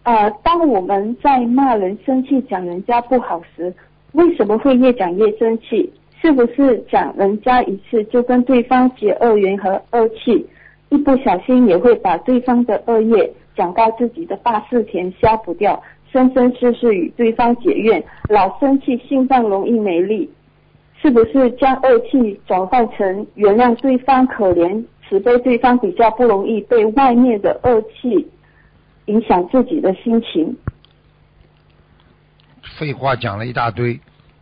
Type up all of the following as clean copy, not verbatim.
当我们在骂人、生气、讲人家不好时，为什么会越讲越生气？是不是讲人家一次就跟对方结恶缘和恶气，一不小心也会把对方的恶业讲到自己的大事田，消不掉，生生世世与对方结怨，老生气，心脏容易没力？是不是将恶气转换成原谅对方、可怜慈悲对方，比较不容易被外面的恶气影响自己的心情？ 废话讲了一大堆。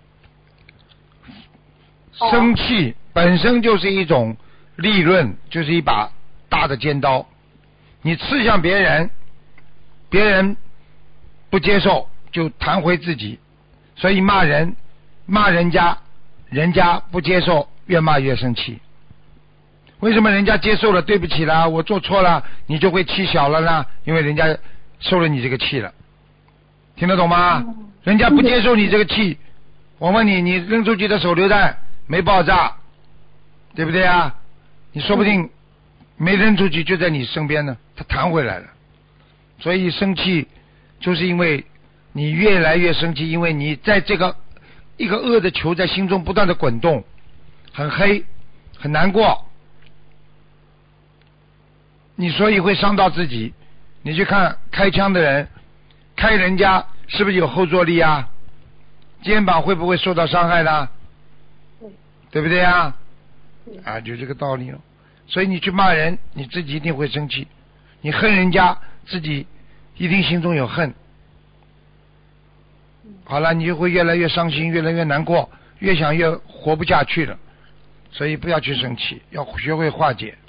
生气本身就是一种利润，就是一把大的尖刀，你刺向别人，别人不接受就弹回自己，所以骂人骂人家，人家不接受，越骂越生气。为什么人家接受了，对不起啦，我做错了，你就会气小了呢？因为人家受了你这个气了，听得懂吗？人家不接受你这个气，我问你，你扔出去的手榴弹没爆炸，对不对啊？你说不定没扔出去就在你身边呢，它弹回来了。所以生气就是因为你越来越生气，因为你在这个一个恶的球在心中不断的滚动，很黑，很难过，你所以会伤到自己。你去看开枪的人，开人家是不是有后坐力啊？肩膀会不会受到伤害的？对不对啊？就这个道理了。所以你去骂人，你自己一定会生气；你恨人家，自己一定心中有恨。好了，你就会越来越伤心，越来越难过，越想越活不下去了。所以不要去生气，要学会化解。